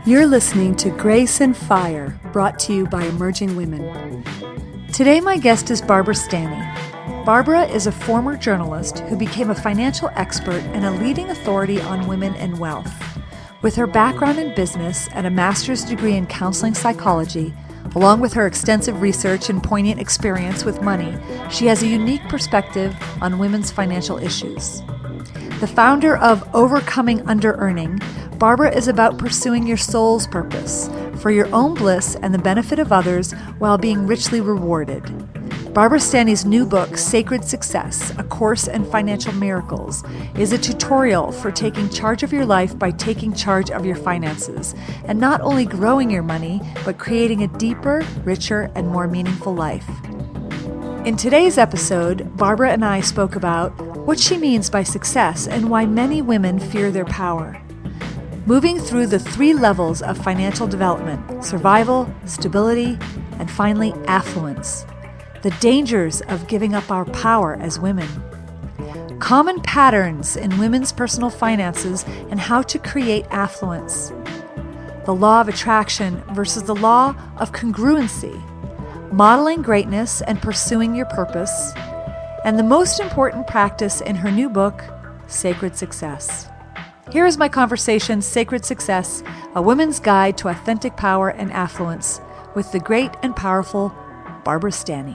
You're listening to Grace and Fire, brought to you by Emerging Women. Today my guest is Barbara Stanny. Barbara is a former journalist who became a financial expert and a leading authority on women and wealth. With her background in business and a master's degree in counseling psychology, along with her extensive research and poignant experience with money, she has a unique perspective on women's financial issues. The founder of Overcoming Under-Earning, Barbara is about pursuing your soul's purpose for your own bliss and the benefit of others while being richly rewarded. Barbara Stanny's new book, Sacred Success, A Course in Financial Miracles, is a tutorial for taking charge of your life by taking charge of your finances, and not only growing your money, but creating a deeper, richer, and more meaningful life. In today's episode, Barbara and I spoke about what she means by success and why many women fear their power. Moving through the 3 levels of financial development: survival, stability, and finally affluence. The dangers of giving up our power as women. Common patterns in women's personal finances and how to create affluence. The law of attraction versus the law of congruency. Modeling greatness and pursuing your purpose. And the most important practice in her new book, Sacred Success. Here is my conversation, Sacred Success, a woman's guide to authentic power and affluence, with the great and powerful Barbara Stanny.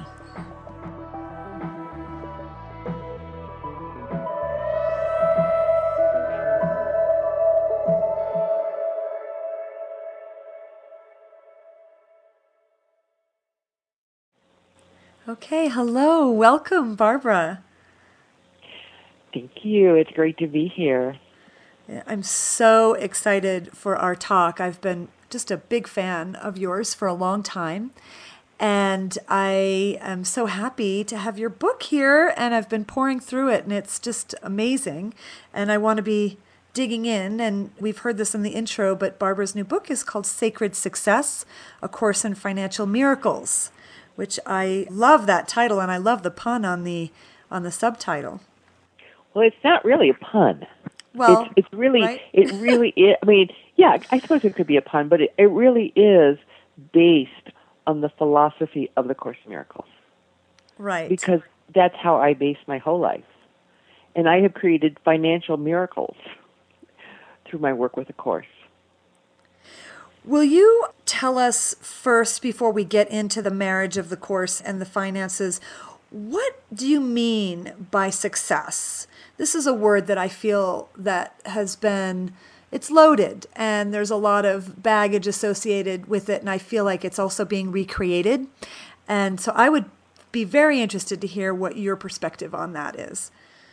Okay, hello. Welcome, Barbara. Thank you. It's great to be here. I'm so excited for our talk. I've been just a big fan of yours for a long time, and I am so happy to have your book here, and I've been pouring through it, and it's just amazing, and I want to be digging in, and we've heard this in the intro, but Barbara's new book is called Sacred Success, A Course in Financial Miracles, which I love that title, and I love the pun on the subtitle. Well, it's not really a pun. Well, it's really, right? It really is. I mean, yeah, I suppose it could be a pun, but it really is based on the philosophy of the Course in Miracles. Right. Because that's how I base my whole life. And I have created financial miracles through my work with the Course. Will you tell us first, before we get into the marriage of the Course and the finances, what do you mean by success? This is a word that I feel that has been, it's loaded, and there's a lot of baggage associated with it, and I feel like it's also being recreated. And so I would be very interested to hear what your perspective on that is.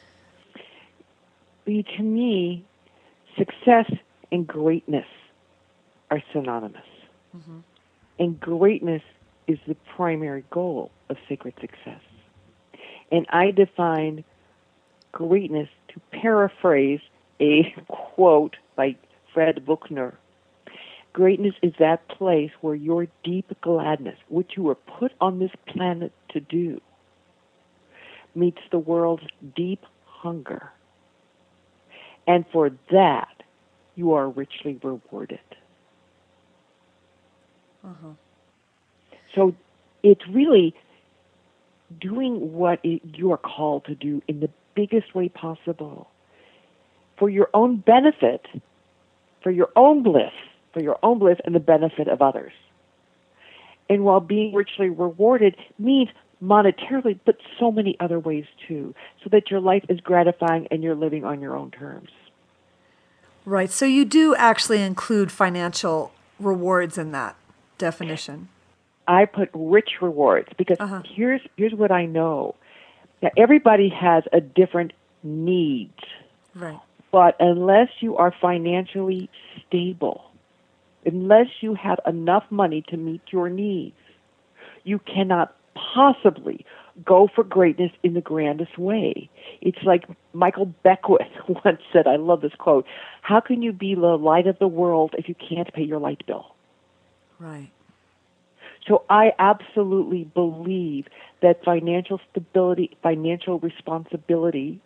To me, success and greatness are synonymous. Mm-hmm. And greatness is the primary goal of Sacred Success. And I define greatness, to paraphrase a quote by Fred Buchner, greatness is that place where your deep gladness, which you were put on this planet to do, meets the world's deep hunger. And for that, you are richly rewarded. Uh-huh. So it's really doing what you are called to do in the biggest way possible for your own benefit, for your own bliss and the benefit of others. And while being richly rewarded means monetarily, but so many other ways too, so that your life is gratifying and you're living on your own terms. Right. So you do actually include financial rewards in that definition. I put rich rewards because here's what I know. Now, everybody has a different needs. Right. But unless you are financially stable, unless you have enough money to meet your needs, you cannot possibly go for greatness in the grandest way. It's like Michael Beckwith once said, I love this quote, how can you be the light of the world if you can't pay your light bill? Right. So I absolutely believe that financial stability, financial responsibility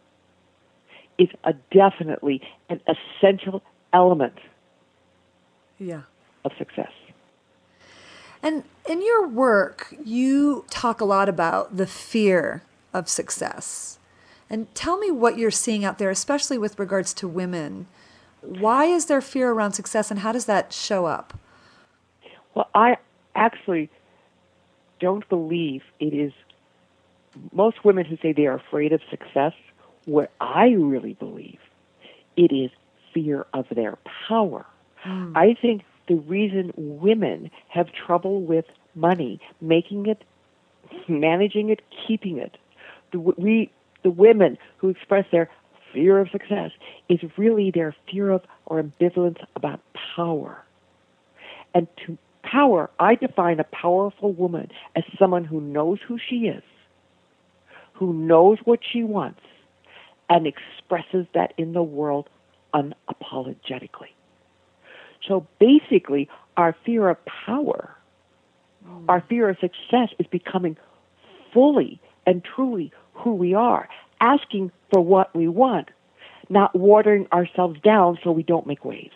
is definitely an essential element Yeah. of success. And in your work, you talk a lot about the fear of success. And tell me what you're seeing out there, especially with regards to women. Why is there fear around success, and how does that show up? Well, I actually don't believe it is most women who say they are afraid of success. What I really believe, it is fear of their power. I think the reason women have trouble with money, making it, managing it, keeping it, the women who express their fear of success is really their fear of or ambivalence about power. And to power, I define a powerful woman as someone who knows who she is, who knows what she wants, and expresses that in the world unapologetically. So basically, our fear of power, our fear of success is becoming fully and truly who we are, asking for what we want, not watering ourselves down so we don't make waves.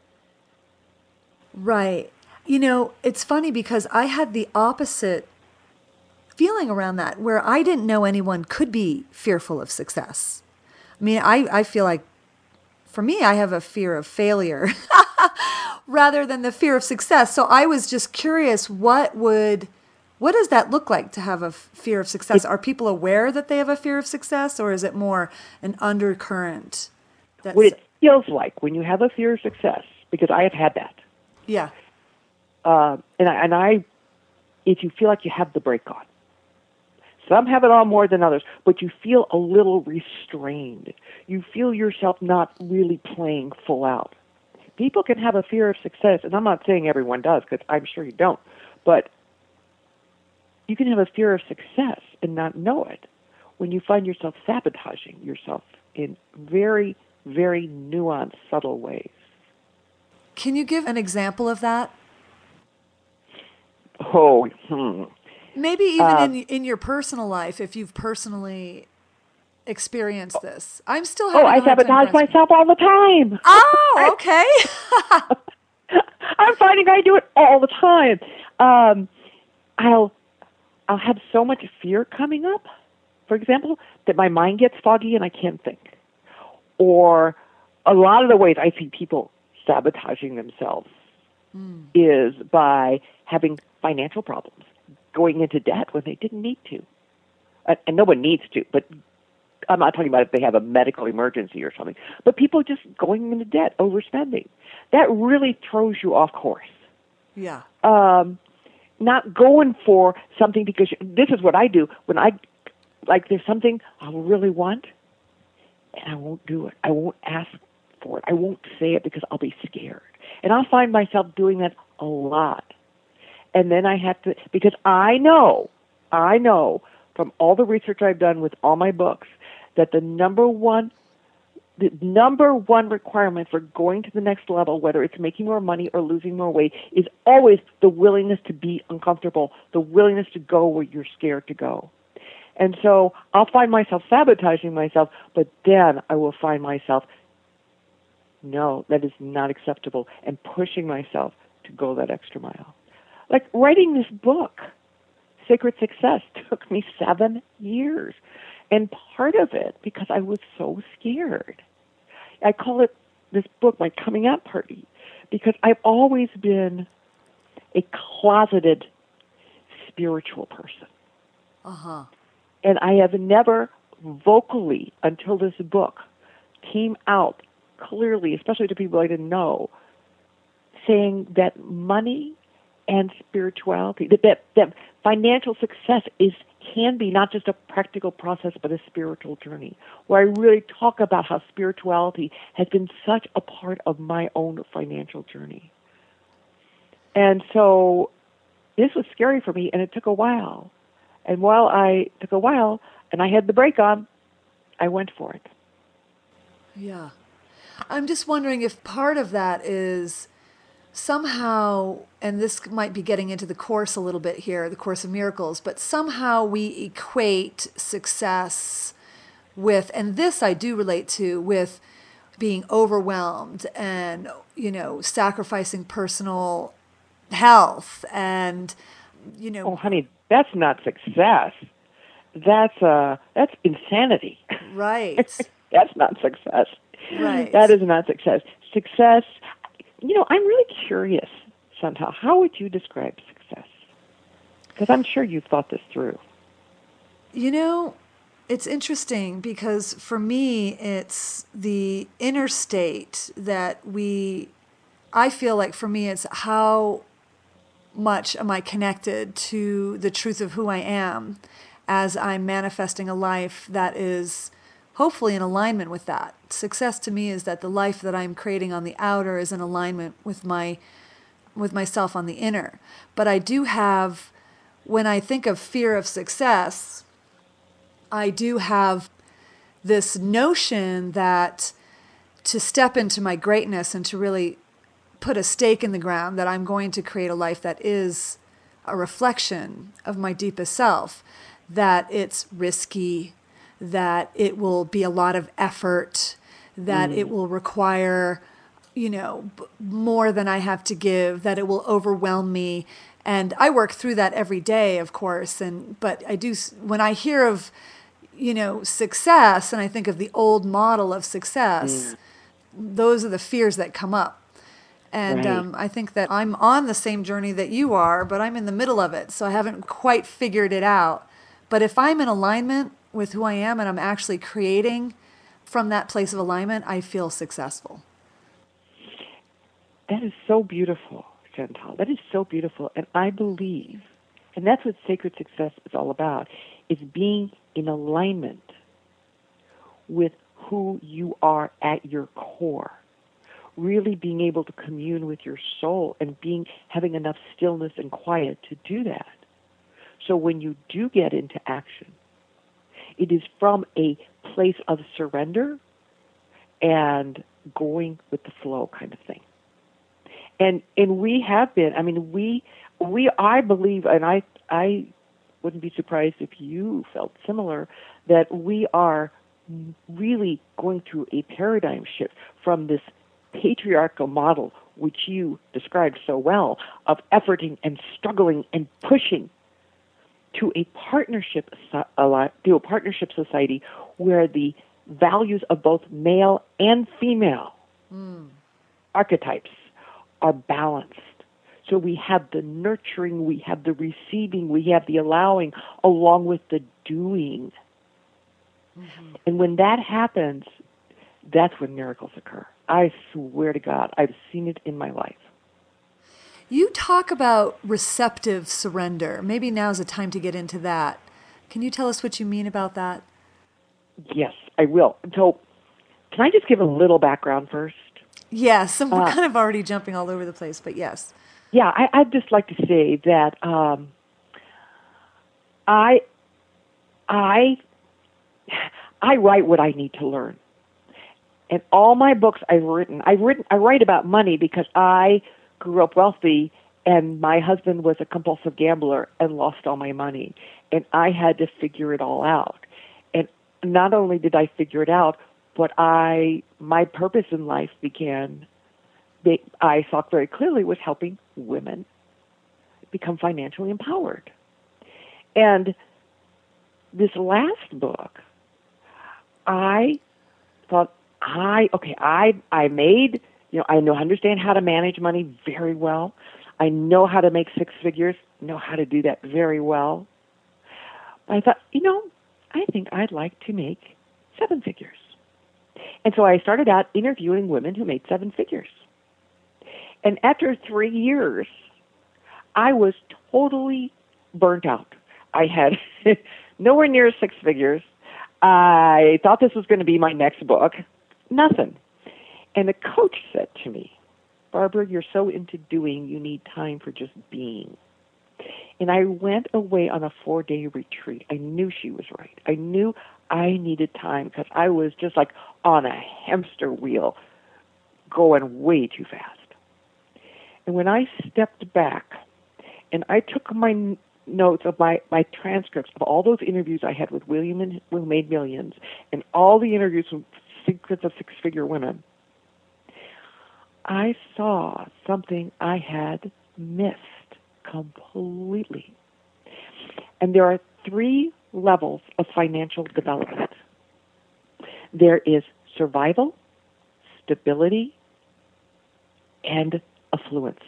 Right. It's funny because I had the opposite feeling around that, where I didn't know anyone could be fearful of success. I mean, I feel like, for me, I have a fear of failure rather than the fear of success. So I was just curious, what does that look like to have a fear of success? Are people aware that they have a fear of success, or is it more an undercurrent? What it feels like when you have a fear of success, because I have had that. Yeah. If you feel like you have the brake on, some have it on more than others, but you feel a little restrained. You feel yourself not really playing full out. People can have a fear of success, and I'm not saying everyone does, because I'm sure you don't, but you can have a fear of success and not know it when you find yourself sabotaging yourself in very, very nuanced, subtle ways. Can you give an example of that? Maybe even in your personal life, if you've personally experienced this. I'm still having I sabotage myself all the time. Oh, okay. I'm finding I do it all the time. I'll have so much fear coming up, for example, that my mind gets foggy and I can't think. Or a lot of the ways I see people sabotaging themselves is by having financial problems, going into debt when they didn't need to. And no one needs to, but I'm not talking about if they have a medical emergency or something, but people just going into debt, overspending. That really throws you off course. Yeah. Not going for something because this is what I do when there's something I really want and I won't do it. I won't ask for it. I won't say it because I'll be scared. And I'll find myself doing that a lot. And then I have to, because I know from all the research I've done with all my books that the number one requirement for going to the next level, whether it's making more money or losing more weight, is always the willingness to be uncomfortable, the willingness to go where you're scared to go. And so I'll find myself sabotaging myself, but then I will find myself, no, that is not acceptable, and pushing myself to go that extra mile. Like writing this book, Sacred Success, took me 7 years. And part of it because I was so scared. I call it, this book, my coming out party, because I've always been a closeted spiritual person. Uh-huh. And I have never vocally, until this book, came out clearly, especially to people I didn't know, saying that money and spirituality, that financial success can be not just a practical process, but a spiritual journey, where I really talk about how spirituality has been such a part of my own financial journey. And so this was scary for me, and it took a while. And and I had the brake on, I went for it. Yeah. I'm just wondering if part of that is somehow, and this might be getting into the Course a little bit here, the Course of Miracles, but somehow we equate success with, and this I do relate to, with being overwhelmed and, sacrificing personal health and, Oh, honey, that's not success. That's insanity. Right. That's not success. Right. That is not success. Success, I'm really curious, Chantal, how would you describe success? Because I'm sure you've thought this through. It's interesting because for me, it's the inner state that I feel like for me, it's how much am I connected to the truth of who I am as I'm manifesting a life that is hopefully in alignment with that. Success to me is that the life that I'm creating on the outer is in alignment with myself on the inner. But I do have, when I think of fear of success, I do have this notion that to step into my greatness and to really put a stake in the ground that I'm going to create a life that is a reflection of my deepest self, that it's risky, that it will be a lot of effort, that it will require, more than I have to give, that it will overwhelm me. And I work through that every day, of course. But I do, when I hear of, success, and I think of the old model of success, those are the fears that come up. And Right. I think that I'm on the same journey that you are, but I'm in the middle of it. So I haven't quite figured it out. But if I'm in alignment with who I am and I'm actually creating from that place of alignment, I feel successful. That is so beautiful, Chantal. That is so beautiful. And I believe, and that's what sacred success is all about, is being in alignment with who you are at your core. Really being able to commune with your soul and having enough stillness and quiet to do that. So when you do get into action, it is from a place of surrender and going with the flow kind of thing. And we have been, I believe, and I wouldn't be surprised if you felt similar, that we are really going through a paradigm shift from this patriarchal model, which you described so well, of efforting and struggling and pushing to a partnership society where the values of both male and female archetypes are balanced. So we have the nurturing, we have the receiving, we have the allowing, along with the doing. Mm-hmm. And when that happens, that's when miracles occur. I swear to God, I've seen it in my life. You talk about receptive surrender. Maybe now's the time to get into that. Can you tell us what you mean about that? Yes, I will. So, can I just give a little background first? Yes, and we're kind of already jumping all over the place, but yes. Yeah, I'd just like to say that I write what I need to learn. And all my books I write about money because I grew up wealthy and my husband was a compulsive gambler and lost all my money. And I had to figure it all out. And not only did I figure it out, but my purpose in life I saw very clearly was helping women become financially empowered. And this last book, I thought, I understand how to manage money very well. I know how to make six figures, know how to do that very well. But I thought, I think I'd like to make seven figures. And so I started out interviewing women who made seven figures. And after 3 years, I was totally burnt out. I had nowhere near six figures. I thought this was going to be my next book. Nothing. And the coach said to me, Barbara, you're so into doing, you need time for just being. And I went away on a 4-day retreat. I knew she was right. I knew I needed time because I was just like on a hamster wheel going way too fast. And when I stepped back and I took my notes of my transcripts of all those interviews I had with women who made millions and all the interviews with Secrets of Six-Figure Women, I saw something I had missed completely. And there are 3 levels of financial development. There is survival, stability, and affluence.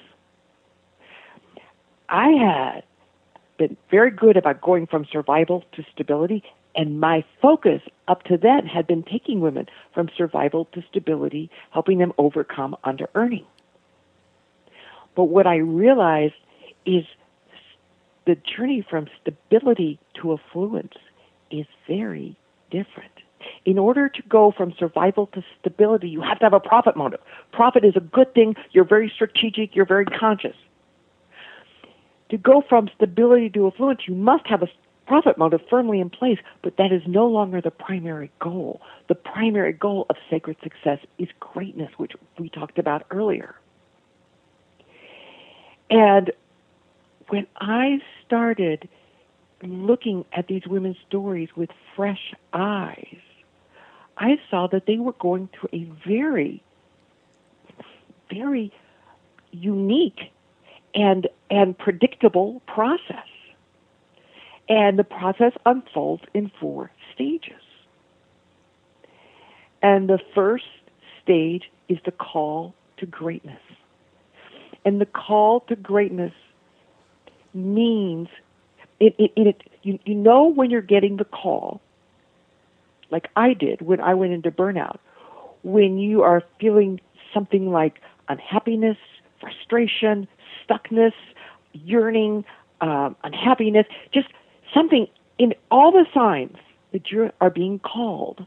I had been very good about going from survival to stability, and my focus up to then had been taking women from survival to stability, helping them overcome under-earning. But what I realized is the journey from stability to affluence is very different. In order to go from survival to stability, you have to have a profit motive. Profit is a good thing. You're very strategic. You're very conscious. To go from stability to affluence, you must have a profit motive firmly in place, but that is no longer the primary goal. The primary goal of sacred success is greatness, which we talked about earlier. And when I started looking at these women's stories with fresh eyes, I saw that they were going through a very, very unique and predictable process. And the process unfolds in 4 stages. And the first stage is the call to greatness. And the call to greatness means, you know when you're getting the call, like I did when I went into burnout, when you are feeling something like unhappiness, frustration, stuckness, yearning, unhappiness, just something in all the signs that you are being called.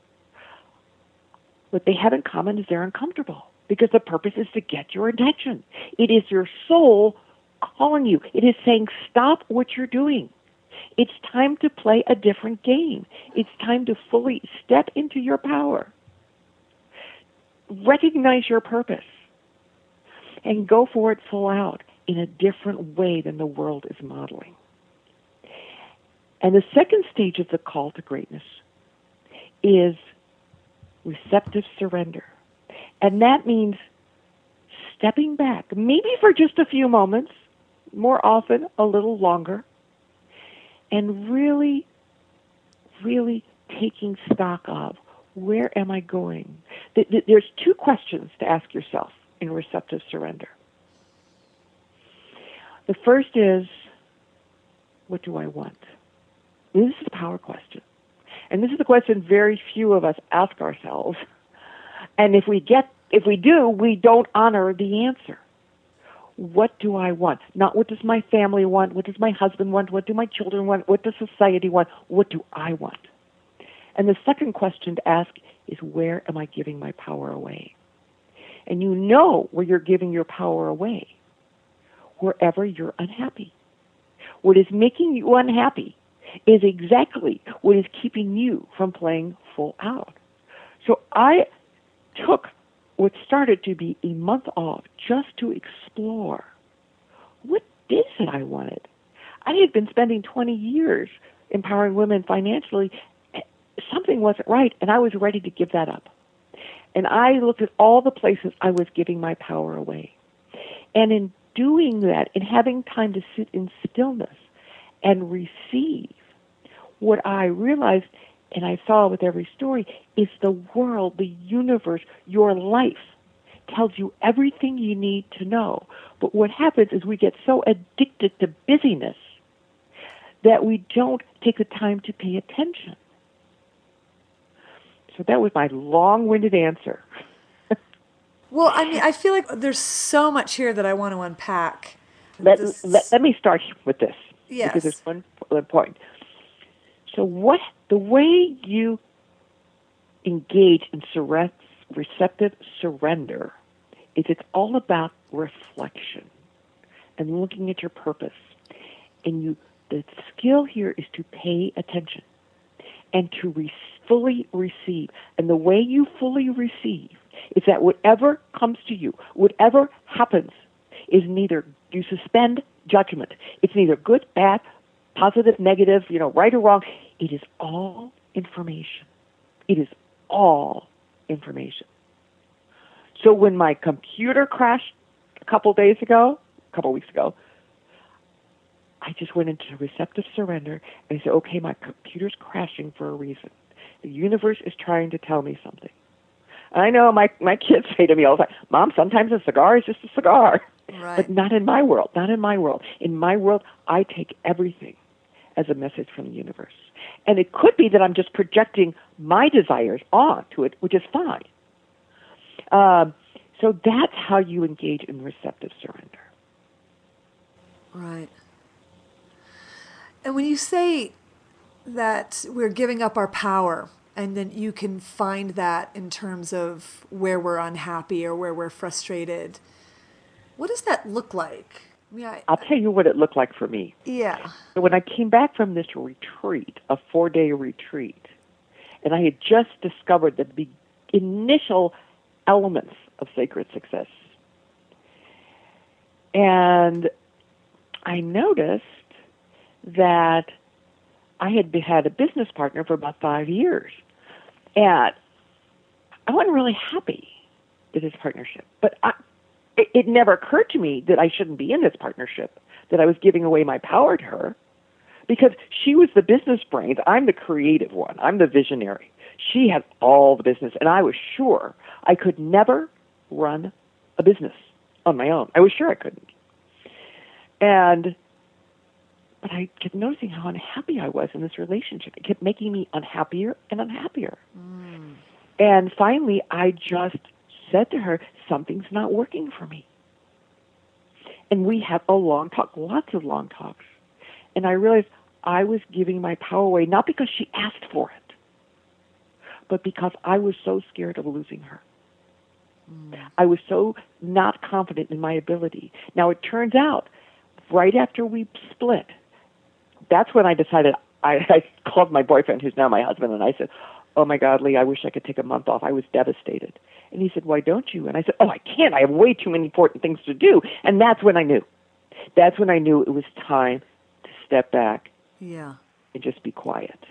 What they have in common is they're uncomfortable, because the purpose is to get your attention. It is your soul calling you. It is saying, stop what you're doing. It's time to play a different game. It's time to fully step into your power. Recognize your purpose and go for it full out in a different way than the world is modeling. And the second stage of the call to greatness is receptive surrender. And that means stepping back, maybe for just a few moments, more often a little longer, and really, really taking stock of, where am I going? There's 2 questions to ask yourself in receptive surrender. The first is, what do I want? This is the power question. And this is the question very few of us ask ourselves. And if we do, we don't honor the answer. What do I want? Not what does my family want? What does my husband want? What do my children want? What does society want? What do I want? And the second question to ask is, where am I giving my power away? And you know where you're giving your power away. Wherever you're unhappy. What is making you unhappy is exactly what is keeping you from playing full out. So I took what started to be a month off just to explore, what is it I wanted? I had been spending 20 years empowering women financially. Something wasn't right, and I was ready to give that up. And I looked at all the places I was giving my power away. And in doing that, in having time to sit in stillness and receive, what I realized, and I saw with every story, is the world, the universe, your life tells you everything you need to know. But what happens is we get so addicted to busyness that we don't take the time to pay attention. So that was my long-winded answer. Well, I mean, I feel like there's so much here that I want to unpack. Let me start with this. Yes. Because it's one point. So the way you engage in receptive surrender is it's all about reflection and looking at your purpose. And the skill here is to pay attention and to fully receive. And the way you fully receive is that whatever comes to you, whatever happens, is neither, you suspend judgment. It's neither good, bad, positive, negative, right or wrong. It is all information. It is all information. So when my computer crashed a couple weeks ago, I just went into receptive surrender and I said, okay, my computer's crashing for a reason. The universe is trying to tell me something. And I know my kids say to me all the time, Mom, sometimes a cigar is just a cigar. Right. But not in my world, not in my world. In my world, I take everything as a message from the universe. And it could be that I'm just projecting my desires onto it, which is fine. So that's how you engage in receptive surrender. Right. And when you say that we're giving up our power, and then you can find that in terms of where we're unhappy or where we're frustrated, what does that look like? I mean, I'll tell you what it looked like for me. Yeah. So when I came back from this retreat, a 4-day retreat, and I had just discovered the initial elements of sacred success, and I noticed that I had a business partner for about 5 years, and I wasn't really happy with his partnership. But it never occurred to me that I shouldn't be in this partnership, that I was giving away my power to her, because she was the business brains. I'm the creative one. I'm the visionary. She had all the business, and I was sure I could never run a business on my own. I was sure I couldn't. But I kept noticing how unhappy I was in this relationship. It kept making me unhappier and unhappier. Mm. And finally, I just said to her, something's not working for me. And we had a long talk, lots of long talks. And I realized I was giving my power away, not because she asked for it, but because I was so scared of losing her. Mm. I was so not confident in my ability. Now, it turns out, right after we split, that's when I decided, I called my boyfriend, who's now my husband, and I said, oh my God, Lee, I wish I could take a month off. I was devastated. And he said, why don't you? And I said, oh, I can't. I have way too many important things to do. And that's when I knew. That's when I knew it was time to step back and just be quiet.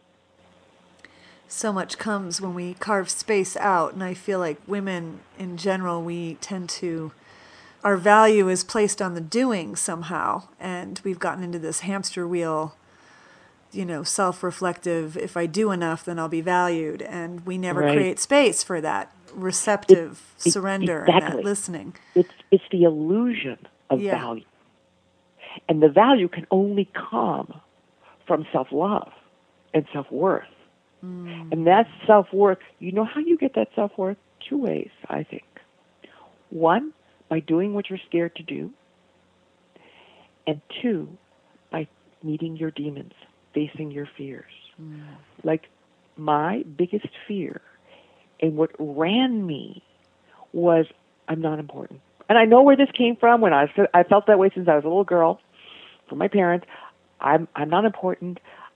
So much comes when we carve space out, and I feel like women in general, we tend to, our value is placed on the doing somehow, and we've gotten into this hamster wheel, self-reflective, if I do enough, then I'll be valued, and we never create space for that receptive surrender and that listening. It's the illusion of value, and the value can only come from self-love and self-worth. Mm. And that self-worth, you know how you get that self-worth? 2 ways, I think. One, by doing what you're scared to do. And 2, by meeting your demons, facing your fears. Mm. Like my biggest fear and what ran me was I'm not important. And I know where this came from when I felt that way since I was a little girl from my parents. I'm not important.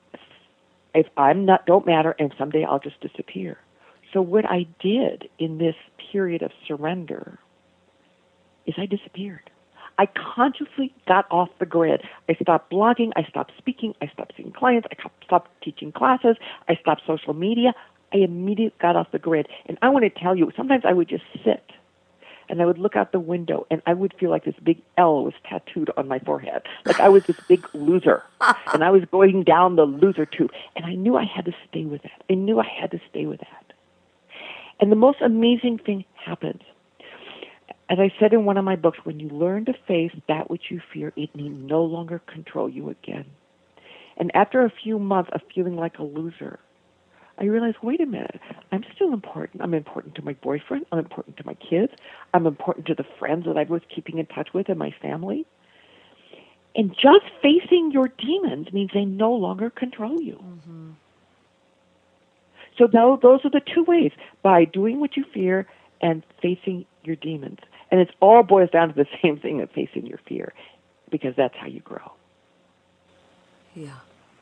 If don't matter, and someday I'll just disappear. So what I did in this period of surrender is I disappeared. I consciously got off the grid. I stopped blogging. I stopped speaking. I stopped seeing clients. I stopped teaching classes. I stopped social media. I immediately got off the grid. And I want to tell you, sometimes I would just sit and I would look out the window and I would feel like this big L was tattooed on my forehead. Like I was this big loser. And I was going down the loser tube. And I knew I had to stay with that. I knew I had to stay with that. And the most amazing thing happened. As I said in one of my books, when you learn to face that which you fear, it need no longer control you again. And after a few months of feeling like a loser, I realized, wait a minute, I'm still important. I'm important to my boyfriend. I'm important to my kids. I'm important to the friends that I was keeping in touch with and my family. And just facing your demons means they no longer control you. Mm-hmm. So those are the 2 ways, by doing what you fear and facing your demons. And it all boils down to the same thing of facing your fear, because that's how you grow. Yeah.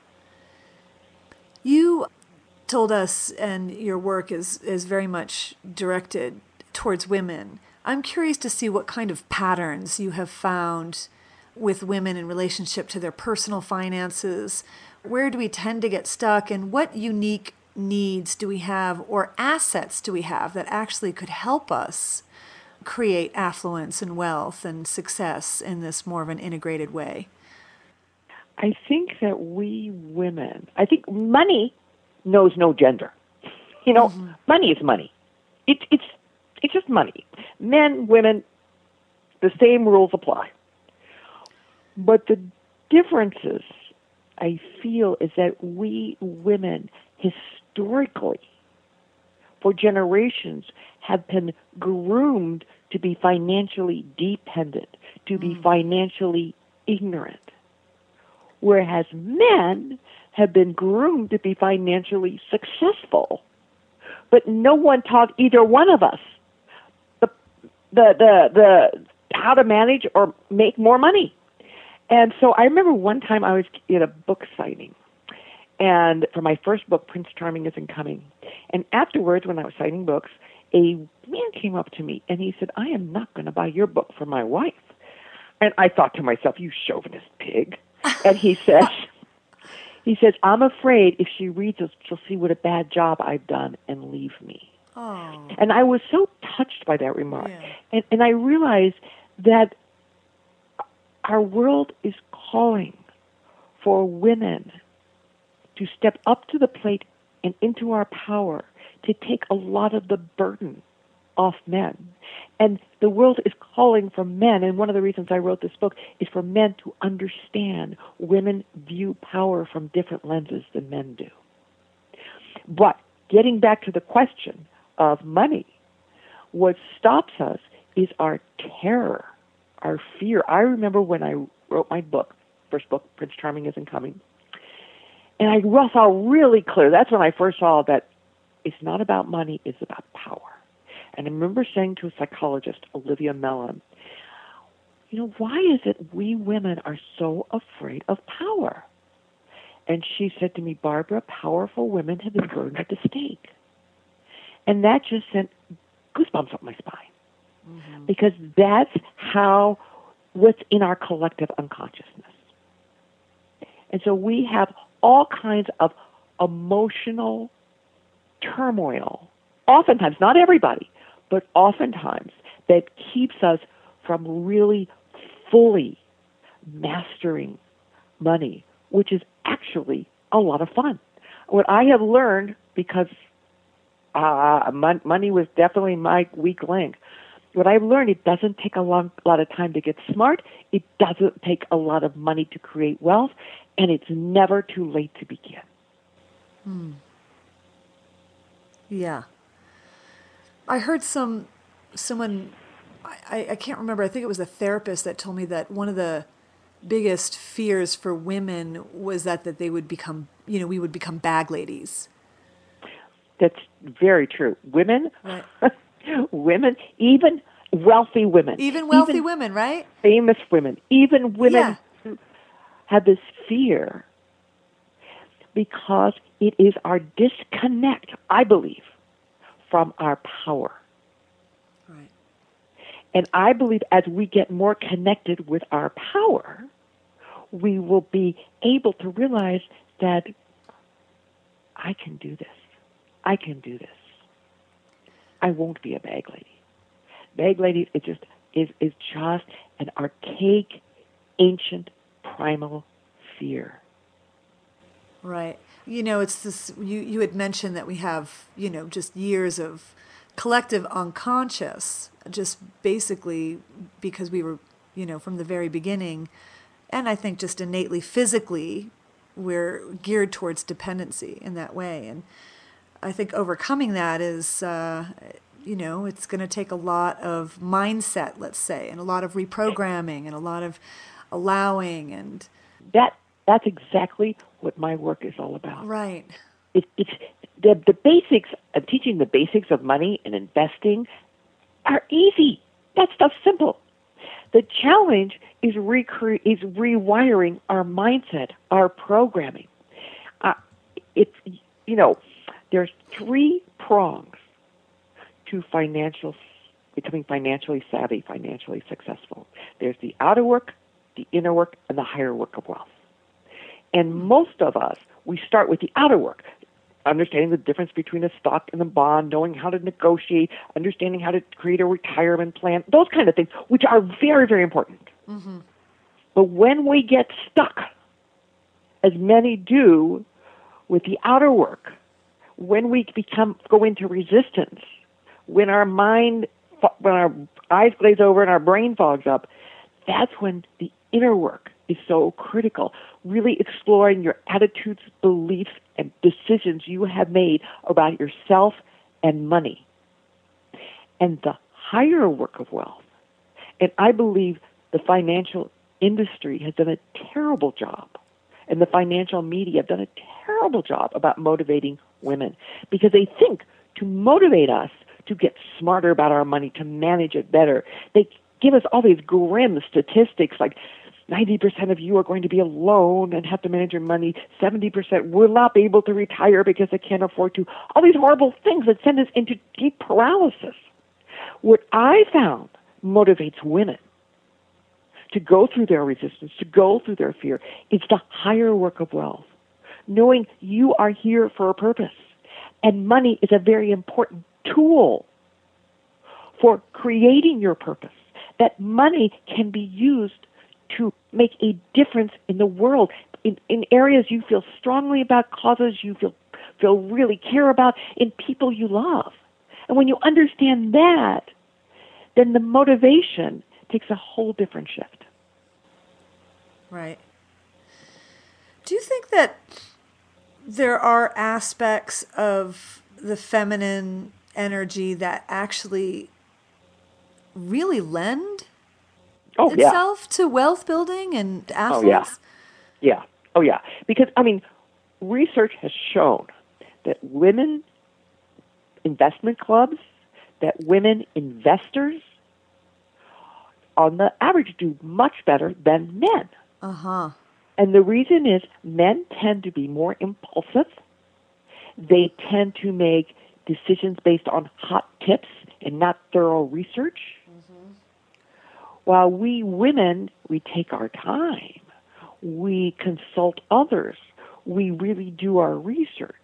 You told us, and your work is very much directed towards women. I'm curious to see what kind of patterns you have found with women in relationship to their personal finances. Where do we tend to get stuck, and what unique needs do we have or assets do we have that actually could help us create affluence and wealth and success in this more of an integrated way? I think that we women, I think money knows no gender. Money is money. It's just money. Men, women, the same rules apply. But the differences, I feel, is that we women historically, for generations, have been groomed to be financially dependent, to be financially ignorant. Whereas men have been groomed to be financially successful. But no one taught either one of us the how to manage or make more money. And so I remember one time I was at a book signing, and for my first book, Prince Charming Isn't Coming. And afterwards, when I was signing books, a man came up to me and he said, "I am not going to buy your book for my wife." And I thought to myself, "You chauvinist pig." And he says, "I'm afraid if she reads this, she'll see what a bad job I've done and leave me." Oh. And I was so touched by that remark. Yeah. And I realized that our world is calling for women to step up to the plate and into our power, to take a lot of the burden off men. And the world is calling for men, and one of the reasons I wrote this book is for men to understand women view power from different lenses than men do. But getting back to the question of money, what stops us is our terror, our fear. I remember when I wrote my book, first book, Prince Charming Isn't Coming, and I saw really clear, that's when I first saw that it's not about money, it's about power. And I remember saying to a psychologist, Olivia Mellon, why is it we women are so afraid of power? And she said to me, "Barbara, powerful women have been burned at the stake." And that just sent goosebumps up my spine. Mm-hmm. Because that's what's in our collective unconsciousness. And so we have all kinds of emotional turmoil, oftentimes, not everybody, but oftentimes, that keeps us from really fully mastering money, which is actually a lot of fun. What I have learned, because money was definitely my weak link, what I've learned, it doesn't take a lot of time to get smart, it doesn't take a lot of money to create wealth, and it's never too late to begin. Yeah. I heard someone, I can't remember, I think it was a therapist that told me that one of the biggest fears for women was that they would become, we would become bag ladies. That's very true. Women, right. Women, even wealthy women. Even wealthy women, right? Famous women. Even women who have this fear because it is our disconnect, I believe, from our power. Right. And I believe as we get more connected with our power, we will be able to realize that I can do this. I can do this. I won't be a bag lady. Bag lady is just an archaic, ancient, primal fear. Right. It's this, you had mentioned that we have, just years of collective unconscious, just basically because we were, from the very beginning, and I think just innately physically, we're geared towards dependency in that way. And I think overcoming that is, it's going to take a lot of mindset, let's say, and a lot of reprogramming and a lot of allowing. And that's exactly what my work is all about. Right. It's the basics of teaching the basics of money and investing are easy. That stuff's simple. The challenge is rewiring our mindset, our programming. There's 3 prongs to becoming financially savvy, financially successful. There's the outer work, the inner work, and the higher work of wealth. And most of us, we start with the outer work. understanding the difference between a stock and a bond, knowing how to negotiate, understanding how to create a retirement plan, those kind of things, which are very, very important. Mm-hmm. But when we get stuck, as many do, with the outer work, when we go into resistance, when our eyes glaze over and our brain fogs up, that's when the inner work is so critical. Really exploring your attitudes, beliefs, and decisions you have made about yourself and money. And the higher work of wealth, and I believe the financial industry has done a terrible job, and the financial media have done a terrible job about motivating women, because they think to motivate us to get smarter about our money, to manage it better, they give us all these grim statistics like 90% of you are going to be alone and have to manage your money. 70% will not be able to retire because they can't afford to. All these horrible things that send us into deep paralysis. What I found motivates women to go through their resistance, to go through their fear, is the higher work of wealth. Knowing you are here for a purpose. And money is a very important tool for creating your purpose. That money can be used to make a difference in the world, in areas you feel strongly about, causes you feel really care about, in people you love. And when you understand that, then the motivation takes a whole different shift. Right. Do you think that there are aspects of the feminine energy that actually really lend itself to wealth building and affluence? Oh, yeah. Because, research has shown that women investment clubs, that women investors, on the average, do much better than men. Uh-huh. And the reason is men tend to be more impulsive. They tend to make decisions based on hot tips and not thorough research. Mm-hmm. While we women, we take our time. We consult others. We really do our research.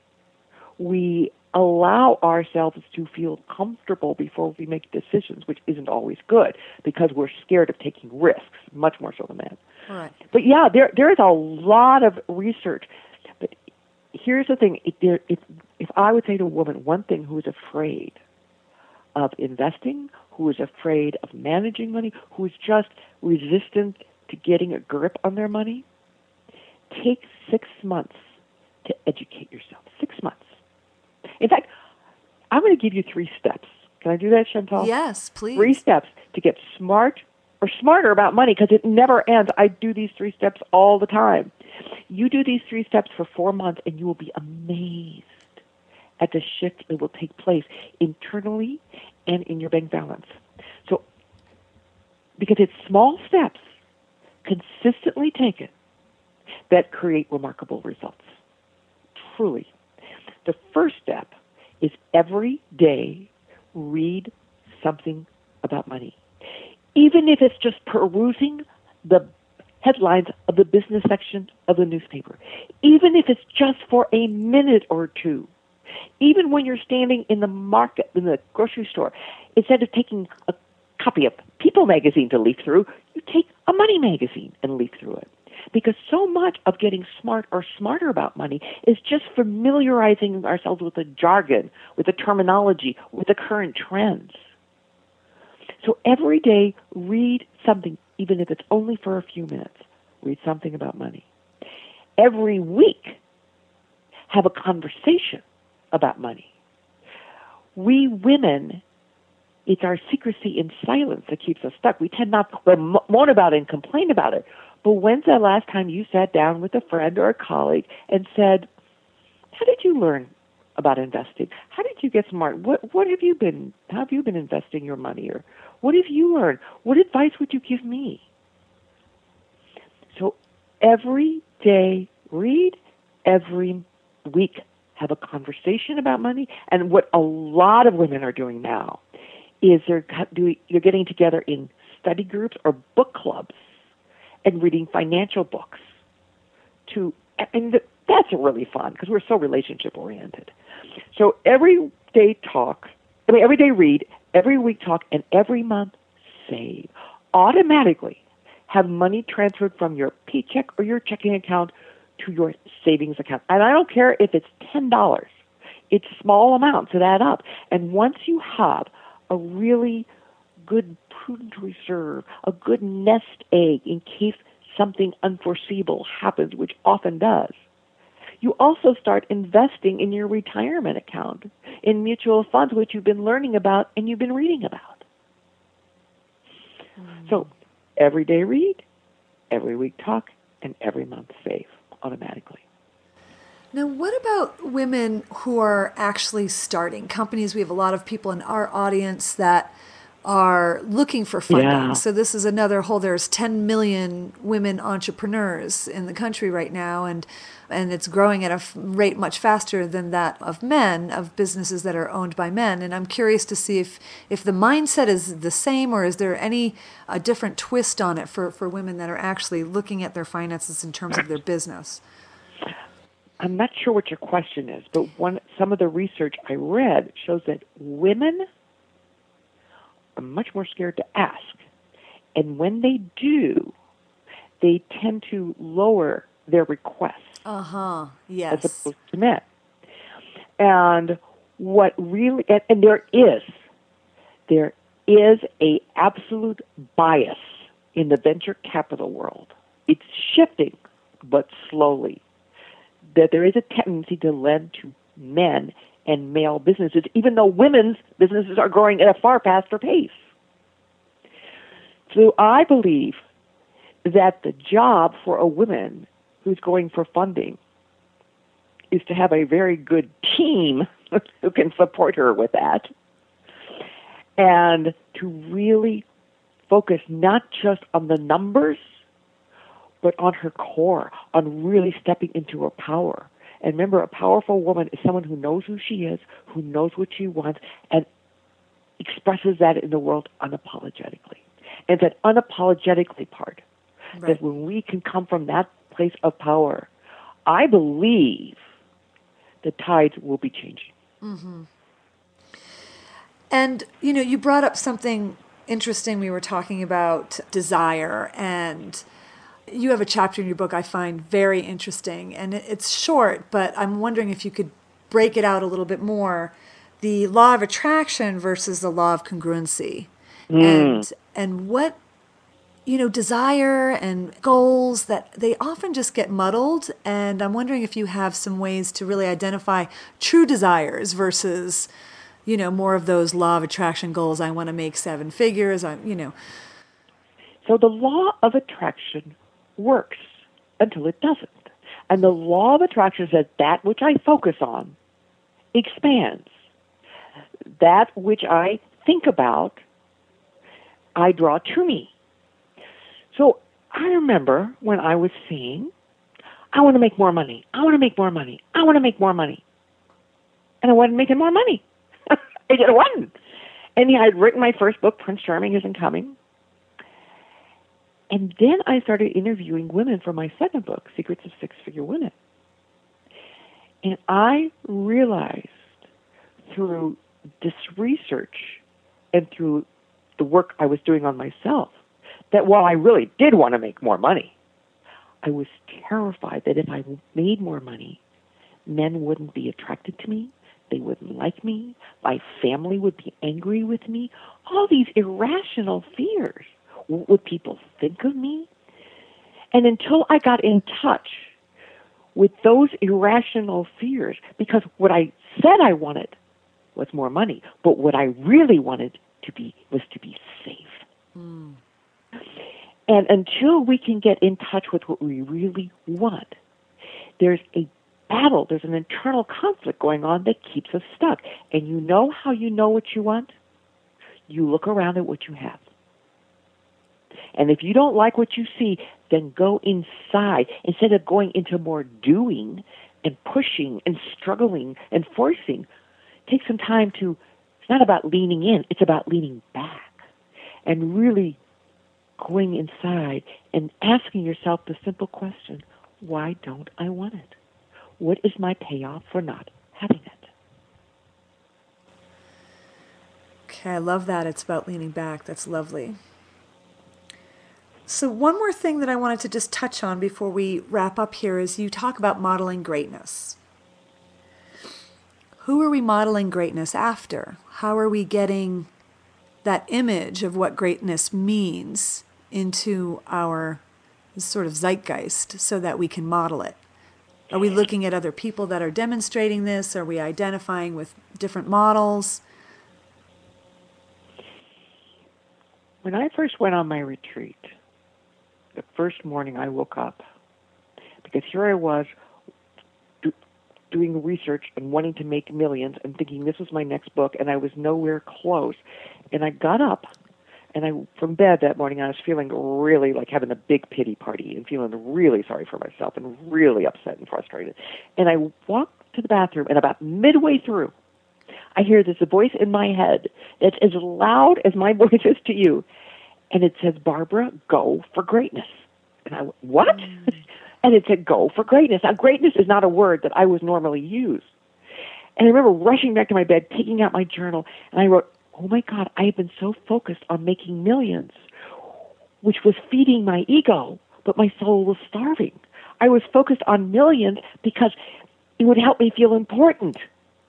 We allow ourselves to feel comfortable before we make decisions, which isn't always good because we're scared of taking risks, much more so than men. Right. But yeah, there is a lot of research. But here's the thing. If I would say to a woman one thing who is afraid of investing, who is afraid of managing money, who is just resistant to getting a grip on their money, take 6 months to educate yourself. 6 months. In fact, I'm going to give you 3 steps. Can I do that, Chantal? Yes, please. 3 steps to get smart or smarter about money, because it never ends. I do these 3 steps all the time. You do these 3 steps for 4 months, and you will be amazed at the shift that will take place internally and in your bank balance. So, because it's small steps, consistently taken, that create remarkable results. Truly. The first step is every day read something about money. Even if it's just perusing the headlines of the business section of the newspaper. Even if it's just for a minute or two. Even when you're standing in the market, in the grocery store, instead of taking a copy of People magazine to leaf through, you take a money magazine and leaf through it. Because so much of getting smart or smarter about money is just familiarizing ourselves with the jargon, with the terminology, with the current trends. So every day, read something, even if it's only for a few minutes. Read something about money. Every week, have a conversation about money. We women, it's our secrecy and silence that keeps us stuck. We tend not to moan about it and complain about it. But when's the last time you sat down with a friend or a colleague and said, how did you learn about investing? How did you get smart? How have you been investing your money? Or what have you learned? What advice would you give me? So every day read, every week have a conversation about money. And what a lot of women are doing now is they're getting together in study groups or book clubs and reading financial books. And That's really fun because we're so relationship oriented. So every day read, every week talk, and every month save. Automatically have money transferred from your paycheck or your checking account to your savings account. And I don't care if it's $10. It's small amounts that add up. And once you have a really good prudent reserve, a good nest egg in case something unforeseeable happens, which often does, you also start investing in your retirement account, in mutual funds, which you've been learning about and you've been reading about. So every day read, every week talk, and every month save automatically. Now, what about women who are actually starting companies? We have a lot of people in our audience that are looking for funding. Yeah. So this is another whole, there's 10 million women entrepreneurs in the country right now, and it's growing at a rate much faster than that of men, of businesses that are owned by men. And I'm curious to see if the mindset is the same, or is there a different twist on it for women that are actually looking at their finances in terms of their business? I'm not sure what your question is, but some of the research I read shows that women are much more scared to ask. And when they do, they tend to lower their requests. Yes. As opposed to men. And what really, and there is a absolute bias in the venture capital world. It's shifting, but slowly. That there is a tendency to lend to men and male businesses, even though women's businesses are growing at a far faster pace. So I believe that the job for a woman who's going for funding is to have a very good team who can support her with that, and to really focus not just on the numbers, but on her core, on really stepping into her power. And remember, a powerful woman is someone who knows who she is, who knows what she wants, and expresses that in the world unapologetically. And that unapologetically part, Right. that when we can come from that place of power, I believe the tides will be changing. Mm-hmm. And, you brought up something interesting. We were talking about desire, and you have a chapter in your book I find very interesting, and it's short, but I'm wondering if you could break it out a little bit more. The law of attraction versus the law of congruency. And what, desire and goals, that they often just get muddled. And I'm wondering if you have some ways to really identify true desires versus, more of those law of attraction goals. I want to make 7 figures, So the law of attraction works until it doesn't. And the law of attraction says that which I focus on expands. That which I think about, I draw to me. So I remember when I was saying, I want to make more money. I want to make more money. I want to make more money. And I wasn't making more money. I just wasn't. And I had written my first book, Prince Charming Isn't Coming. And then I started interviewing women for my second book, Secrets of Six-Figure Women. And I realized through this research and through the work I was doing on myself that while I really did want to make more money, I was terrified that if I made more money, men wouldn't be attracted to me, they wouldn't like me, my family would be angry with me, all these irrational fears. What would people think of me? And until I got in touch with those irrational fears, because what I said I wanted was more money, but what I really wanted was to be safe. And until we can get in touch with what we really want, there's a battle, there's an internal conflict going on that keeps us stuck. And you know how you know what you want? You look around at what you have. And if you don't like what you see, then go inside. Instead of going into more doing and pushing and struggling and forcing, take some time to, it's not about leaning in, it's about leaning back and really going inside and asking yourself the simple question, why don't I want it? What is my payoff for not having it? Okay, I love that. It's about leaning back. That's lovely. So one more thing that I wanted to just touch on before we wrap up here is you talk about modeling greatness. Who are we modeling greatness after? How are we getting that image of what greatness means into our sort of zeitgeist so that we can model it? Are we looking at other people that are demonstrating this? Are we identifying with different models? When I first went on my retreat, the first morning I woke up, because here I was doing research and wanting to make millions and thinking this was my next book, and I was nowhere close. And I got up, and from bed that morning, I was feeling really like having a big pity party and feeling really sorry for myself and really upset and frustrated. And I walked to the bathroom, and about midway through, I hear this voice in my head that's as loud as my voice is to you. And it says, Barbara, go for greatness. And I went, what? And it said, go for greatness. Now, greatness is not a word that I would normally use. And I remember rushing back to my bed, taking out my journal, and I wrote, oh my God, I have been so focused on making millions, which was feeding my ego, but my soul was starving. I was focused on millions because it would help me feel important,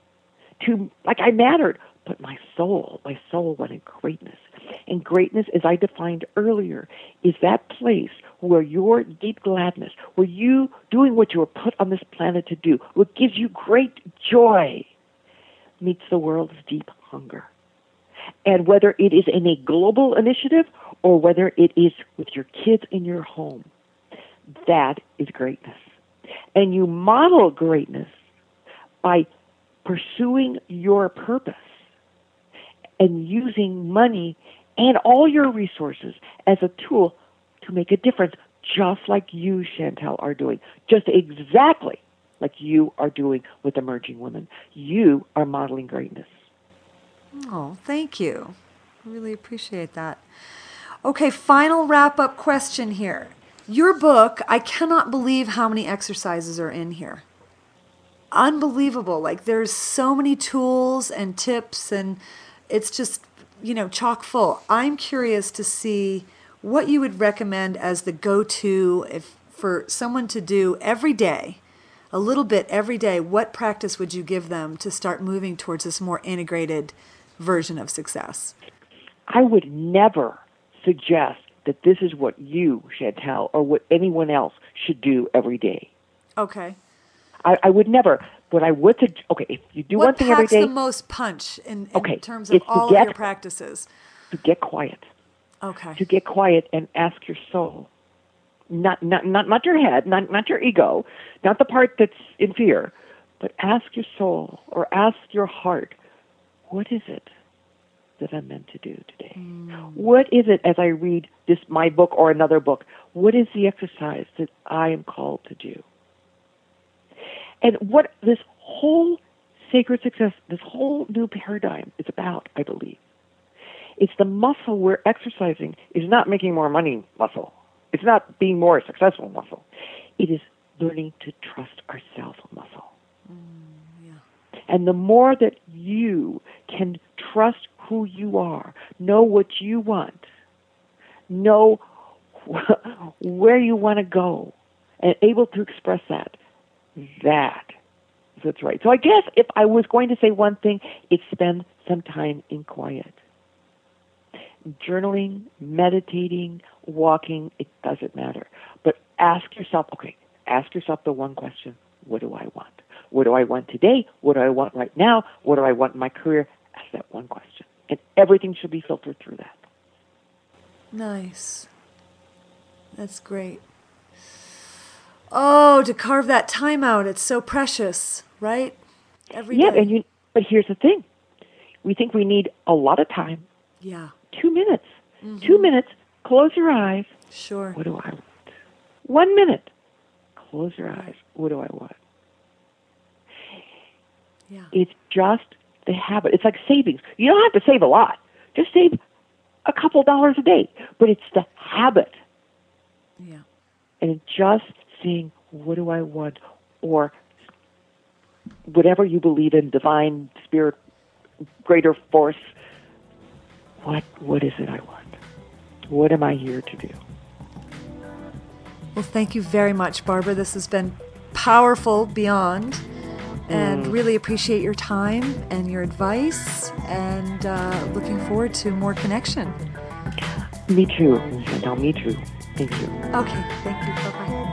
like I mattered. But my soul wanted greatness. And greatness, as I defined earlier, is that place where your deep gladness, where you doing what you were put on this planet to do, what gives you great joy, meets the world's deep hunger. And whether it is in a global initiative or whether it is with your kids in your home, that is greatness. And you model greatness by pursuing your purpose and using money and all your resources as a tool to make a difference, just like you, Chantel, are doing, just exactly like you are doing with Emerging Women. You are modeling greatness. Oh, thank you. I really appreciate that. Okay, final wrap-up question here. Your book, I cannot believe how many exercises are in here. Unbelievable. Like, there's so many tools and tips, and it's just, chock full. I'm curious to see what you would recommend as the go-to for someone to do every day, a little bit every day. What practice would you give them to start moving towards this more integrated version of success? I would never suggest that this is what you, Chantel, or what anyone else should do every day. Okay. I would never. What I would suggest, if you do one thing every day. What packs the most punch in terms of it's all of your practices? To get quiet. Okay. To get quiet and ask your soul, not your head, not your ego, not the part that's in fear, but ask your soul or ask your heart, what is it that I'm meant to do today? What is it, as I read my book or another book, what is the exercise that I am called to do? And what this whole sacred success, this whole new paradigm is about, I believe, it's the muscle we're exercising is not making more money muscle. It's not being more successful muscle. It is learning to trust ourselves muscle. Yeah. And the more that you can trust who you are, know what you want, know where you want to go, and able to express that is what's right. So I guess if I was going to say one thing, it's spend some time in quiet. Journaling, meditating, walking, it doesn't matter. But ask yourself the one question, what do I want? What do I want today? What do I want right now? What do I want in my career? Ask that one question. And everything should be filtered through that. Nice. That's great. Oh, to carve that time out, it's so precious, right? Every day. But here's the thing. We think we need a lot of time. Yeah. 2 minutes. 2 minutes, close your eyes. Sure. What do I want? 1 minute, close your eyes. What do I want? Yeah. It's just the habit. It's like savings. You don't have to save a lot. Just save a couple dollars a day. But it's the habit. Yeah. And just seeing, what do I want? Or whatever you believe in, divine, spirit, greater force, what is it I want? What am I here to do? Well, thank you very much, Barbara. This has been powerful beyond, and really appreciate your time and your advice, and looking forward to more connection. Me too. No, me too. Thank you. Okay, thank you. Bye-bye.